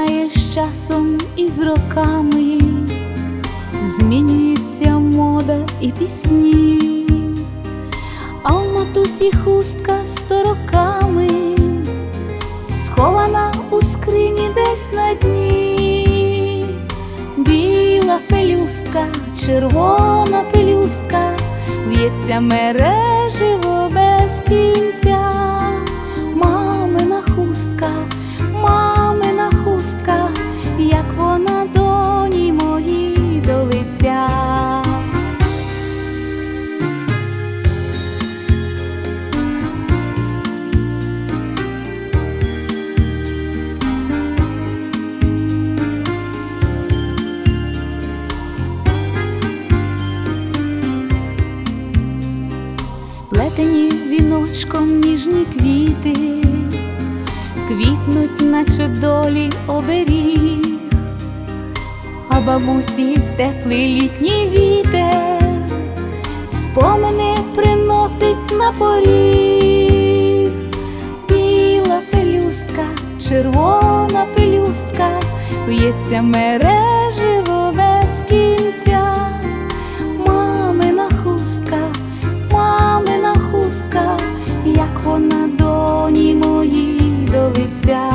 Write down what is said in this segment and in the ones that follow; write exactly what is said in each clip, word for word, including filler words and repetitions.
минає з часом і з роками, змінюється мода і пісні, а в матусі хустка сто роками схована у скрині десь на дні. Біла пелюстка, червона пелюстка, в'ється мереживо без кінця. Мамина хустка, мамина хустка, як вона доні моїй до лиця. Сплетені віночком ніжні квіти, квітнуть, наче долі оберіг, а бабусі теплий літній вітер спомини приносить на поріг. Біла пелюстка, червона пелюстка, в'ється мереживо без кінця. Мамина хустка, мамина хустка, як вона доні моїй до лиця.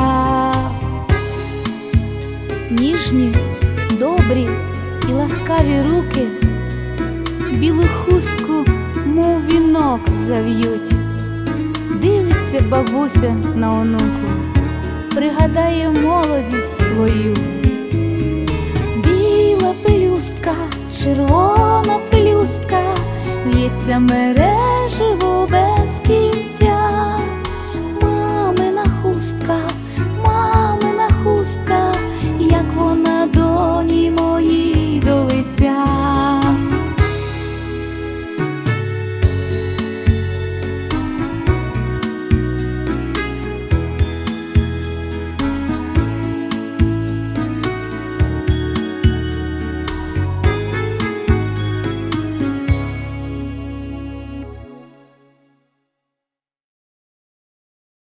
Ніжні, добрі і ласкаві руки білу хустку, мов вінок, зав'ють. Дивиться бабуся на онуку, пригадає молодість свою. Біла пелюстка, червона пелюстка, в'ється мереживо без кінця. Мамина хустка, мамина хустка,